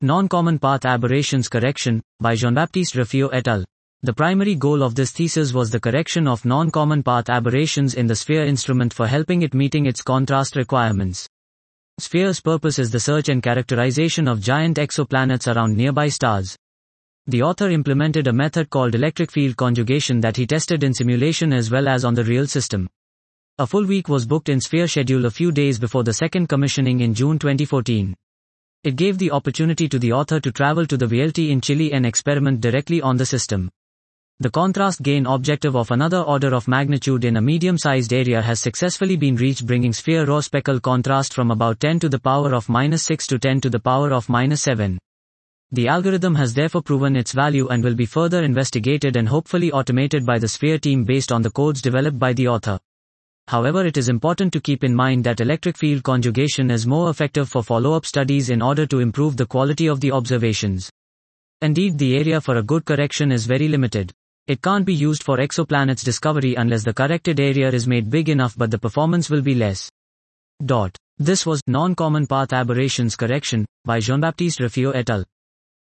Non-common path aberrations correction, by Jean-Baptiste Raffiot et al. The primary goal of this thesis was the correction of non-common path aberrations in the SPHERE instrument for helping it meeting its contrast requirements. SPHERE's purpose is the search and characterization of giant exoplanets around nearby stars. The author implemented a method called electric field conjugation that he tested in simulation as well as on the real system. A full week was booked in SPHERE schedule a few days before the second commissioning in June 2014. It gave the opportunity to the author to travel to the VLT in Chile and experiment directly on the system. The contrast gain objective of another order of magnitude in a medium-sized area has successfully been reached, bringing SPHERE raw speckle contrast from about 10 to the power of -6 to 10 to the power of -7. The algorithm has therefore proven its value and will be further investigated and hopefully automated by the SPHERE team based on the codes developed by the author. However, it is important to keep in mind that electric field conjugation is more effective for follow-up studies in order to improve the quality of the observations. Indeed, the area for a good correction is very limited. It can't be used for exoplanets discovery unless the corrected area is made big enough, but the performance will be less. This was Non-Common Path Aberrations Correction by Jean-Baptiste Raffiot et al.